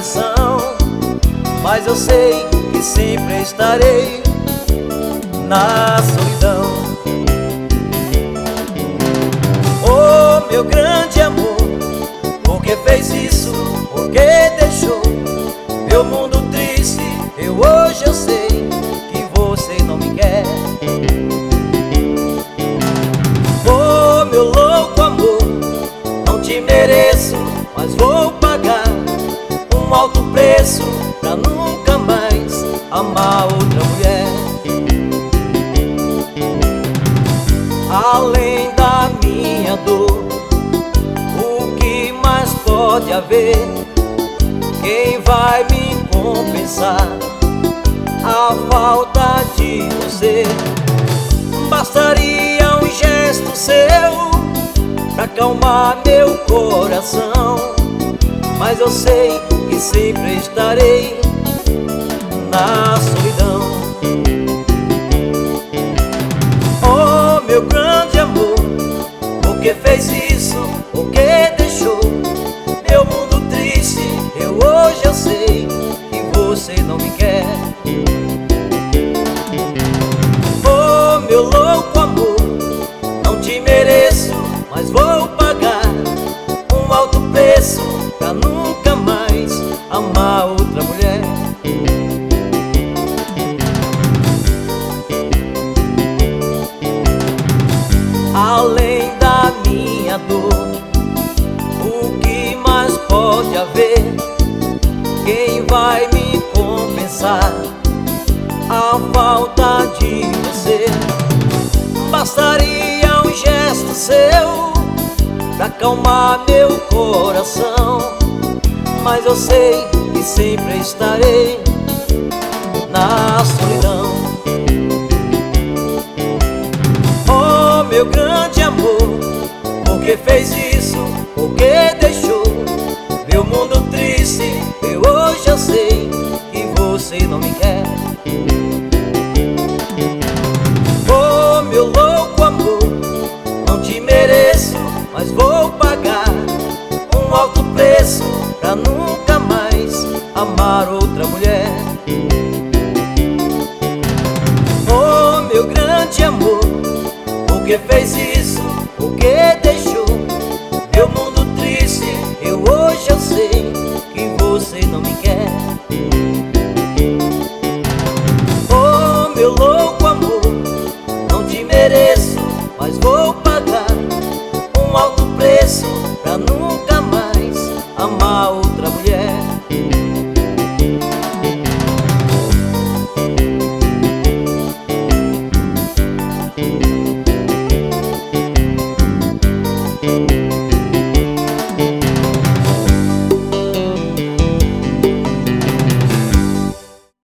traição, mas eu sei que sempre estarei na solidão. Oh, meu grande amor, por que fez isso? Por que deixou meu mundo triste? Hoje eu sei que você não me quer. Oh, meu louco amor, não te mereço, mas vou pagar um alto preço pra nunca mais amar outra mulher. Além da minha dor, o que mais pode haver? Quem vai me compensar a falta de você? Bastaria um gesto seu pra acalmar meu coração, mas eu sei que sempre estarei na solidão. Oh, meu grande amor, por que fez isso? Por que deixou meu mundo triste? Hoje eu sei que você não me quer. Oh, meu louco amor, não te mereço, mas vou pagar um alto preço pra nunca mais amar outra mulher. Além da minha dor, o que mais pode haver? Quem vai me compensar a falta de você? Bastaria um gesto seu pra acalmar meu coração, mas eu sei que sempre estarei na solidão. Oh, meu grande amor, por que fez isso? Por que deixou meu mundo triste? Hoje eu sei que você não me quer. Oh, meu louco amor, não te mereço, mas vou pagar um alto preço pra nunca mais amar outra mulher. Oh, meu grande amor, por que fez isso? Por que deixou meu mundo